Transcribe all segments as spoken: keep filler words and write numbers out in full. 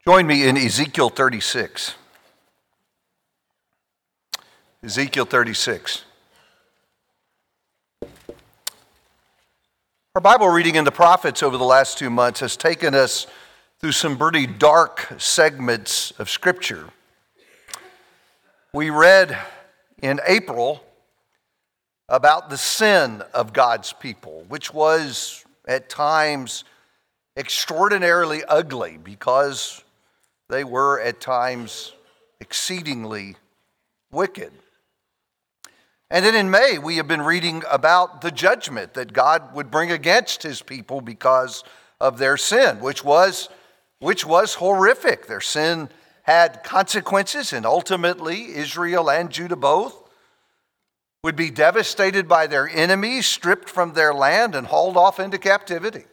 Join me in Ezekiel thirty-six. Ezekiel thirty-six. Our Bible reading in the prophets over the last two months has taken us through some pretty dark segments of Scripture. We read in April about the sin of God's people, which was at times extraordinarily ugly because they were at times exceedingly wicked. And then in May, we have been reading about the judgment that God would bring against his people because of their sin, which was, which was horrific. Their sin had consequences, and ultimately Israel and Judah both would be devastated by their enemies, stripped from their land, and hauled off into captivity.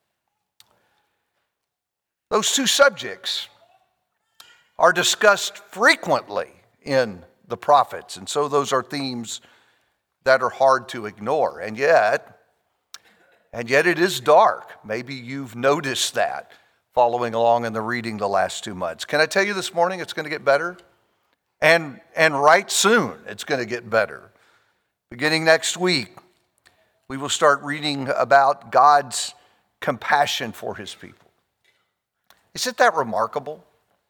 Those two subjects are discussed frequently in the prophets, and so those are themes that are hard to ignore. And yet, and yet it is dark. Maybe you've noticed that following along in the reading the last two months. Can I tell you this morning it's going to get better? And, and right soon it's going to get better. Beginning next week, we will start reading about God's compassion for his people. Isn't that remarkable?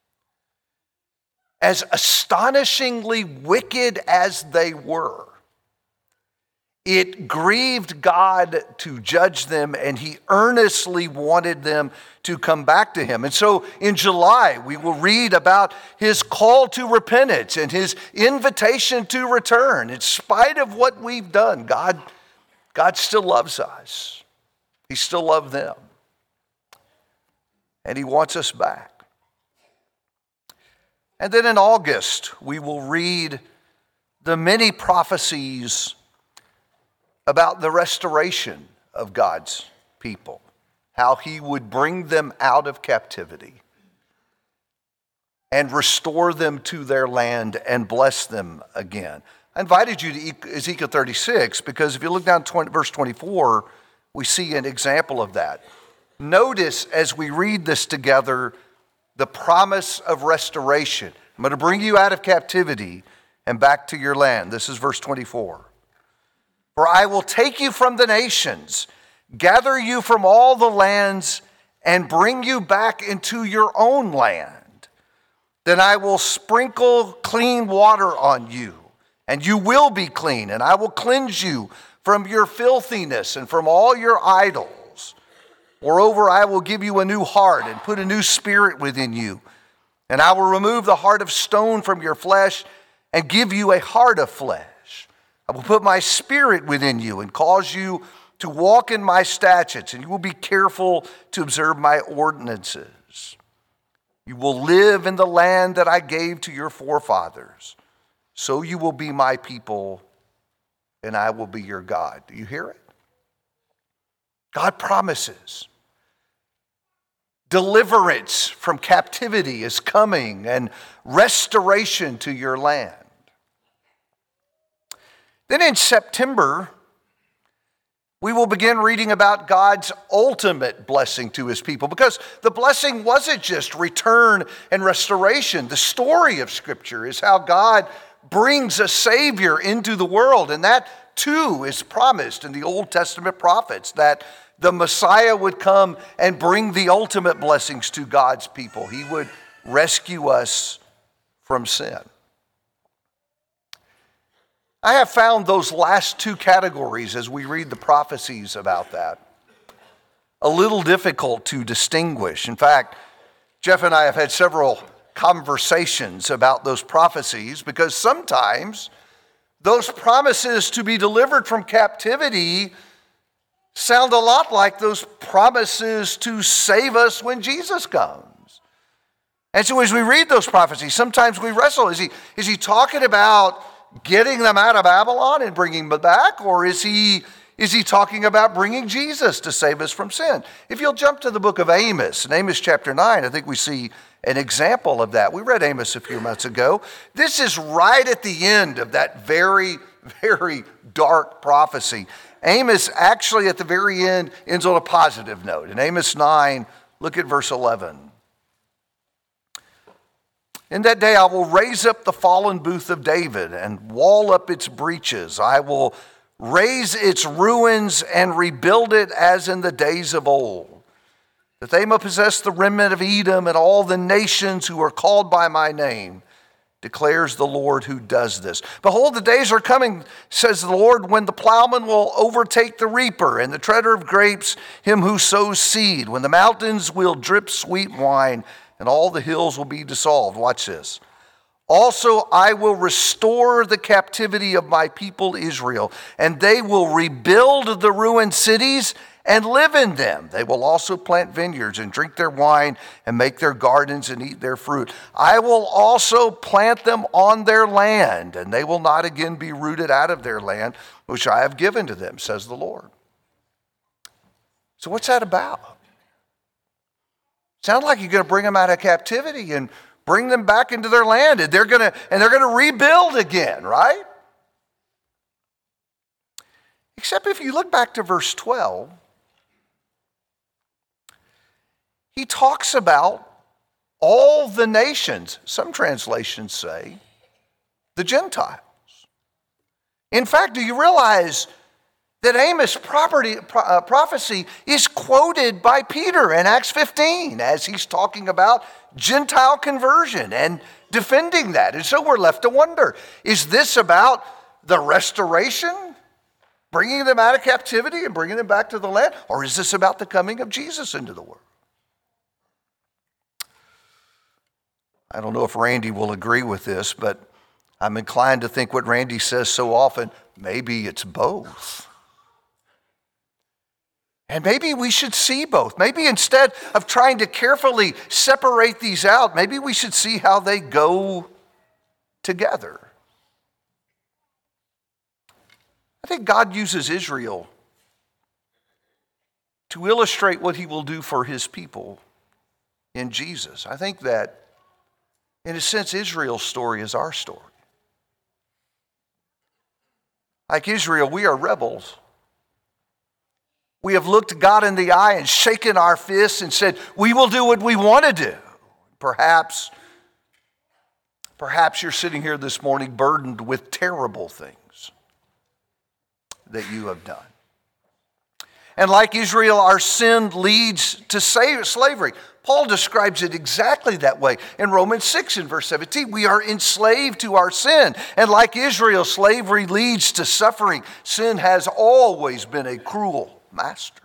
As astonishingly wicked as they were, it grieved God to judge them, and he earnestly wanted them to come back to him. And so in July, we will read about his call to repentance and his invitation to return. In spite of what we've done, God, God still loves us. He still loves them. And he wants us back. And then in August, we will read the many prophecies about the restoration of God's people, how he would bring them out of captivity and restore them to their land and bless them again. I invited you to Ezekiel thirty-six because if you look down to verse twenty-four, we see an example of that. Notice as we read this together, the promise of restoration. I'm going to bring you out of captivity and back to your land. This is verse twenty-four. For I will take you from the nations, gather you from all the lands, and bring you back into your own land. Then I will sprinkle clean water on you, and you will be clean, and I will cleanse you from your filthiness and from all your idols. Moreover, I will give you a new heart and put a new spirit within you. And I will remove the heart of stone from your flesh and give you a heart of flesh. I will put my spirit within you and cause you to walk in my statutes, and you will be careful to observe my ordinances. You will live in the land that I gave to your forefathers. So you will be my people, and I will be your God. Do you hear it? God promises. Deliverance from captivity is coming and restoration to your land. Then in September, we will begin reading about God's ultimate blessing to his people, because the blessing wasn't just return and restoration. The story of Scripture is how God brings a Savior into the world, and that too is promised in the Old Testament prophets, that the Messiah would come and bring the ultimate blessings to God's people. He would rescue us from sin. I have found those last two categories as we read the prophecies about that a little difficult to distinguish. In fact, Jeff and I have had several conversations about those prophecies because sometimes those promises to be delivered from captivity sound a lot like those promises to save us when Jesus comes. And so as we read those prophecies, sometimes we wrestle. Is he, is he talking about getting them out of Babylon and bringing them back? Or is he, is he talking about bringing Jesus to save us from sin? If you'll jump to the book of Amos, in Amos chapter nine, I think we see an example of that. We read Amos a few months ago. This is right at the end of that very, very dark prophecy. Amos actually at the very end ends on a positive note. In Amos nine, look at verse eleven. In that day I will raise up the fallen booth of David and wall up its breaches. I will raise its ruins and rebuild it as in the days of old, that they may possess the remnant of Edom and all the nations who are called by my name, declares the Lord who does this. Behold, the days are coming, says the Lord, when the plowman will overtake the reaper and the treader of grapes him who sows seed, when the mountains will drip sweet wine and all the hills will be dissolved. Watch this. Also, I will restore the captivity of my people Israel, and they will rebuild the ruined cities and live in them. They will also plant vineyards and drink their wine and make their gardens and eat their fruit. I will also plant them on their land, and they will not again be rooted out of their land, which I have given to them, says the Lord. So what's that about? Sounds like you're going to bring them out of captivity and bring them back into their land, and they're going to and they're going to rebuild again, right? Except if you look back to verse twelve, he talks about all the nations. Some translations say the Gentiles. In fact, do you realize that Amos' property, uh, prophecy is quoted by Peter in Acts fifteen as he's talking about Gentile conversion and defending that? And so we're left to wonder, is this about the restoration, bringing them out of captivity and bringing them back to the land? Or is this about the coming of Jesus into the world? I don't know if Randy will agree with this, but I'm inclined to think what Randy says so often, maybe it's both. And maybe we should see both. Maybe instead of trying to carefully separate these out, maybe we should see how they go together. I think God uses Israel to illustrate what he will do for his people in Jesus. I think that, in a sense, Israel's story is our story. Like Israel, we are rebels. We have looked God in the eye and shaken our fists and said, we will do what we want to do. Perhaps, perhaps you're sitting here this morning burdened with terrible things that you have done. And like Israel, our sin leads to slavery. Paul describes it exactly that way. In Romans six and verse seventeen, we are enslaved to our sin. And like Israel, slavery leads to suffering. Sin has always been a cruel master.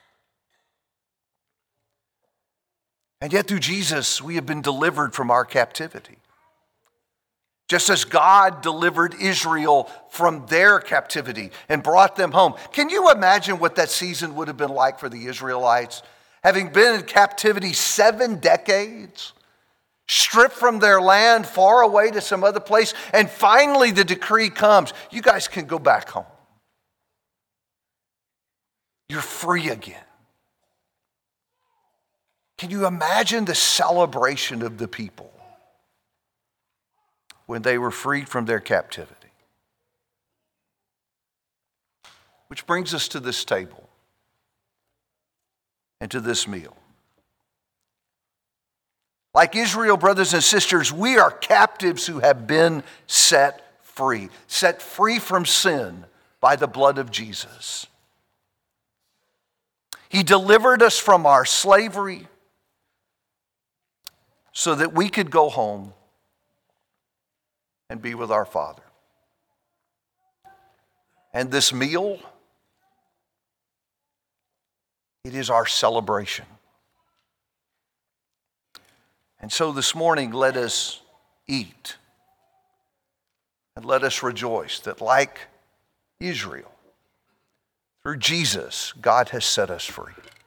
And yet through Jesus, we have been delivered from our captivity. Just as God delivered Israel from their captivity and brought them home. Can you imagine what that season would have been like for the Israelites? Having been in captivity seven decades, stripped from their land, far away to some other place, and finally the decree comes, you guys can go back home. You're free again. Can you imagine the celebration of the people when they were freed from their captivity? Which brings us to this table and to this meal. Like Israel, brothers and sisters, we are captives who have been set free, set free from sin by the blood of Jesus. He delivered us from our slavery so that we could go home and be with our Father. And this meal, it is our celebration. And so this morning, let us eat and let us rejoice that like Israel, through Jesus, God has set us free.